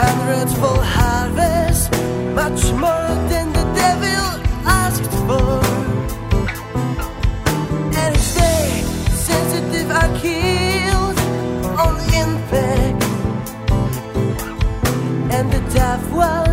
hundredfold harvest, much more than the devil asked for. And each day, sensitive are killed on impact, and the tough ones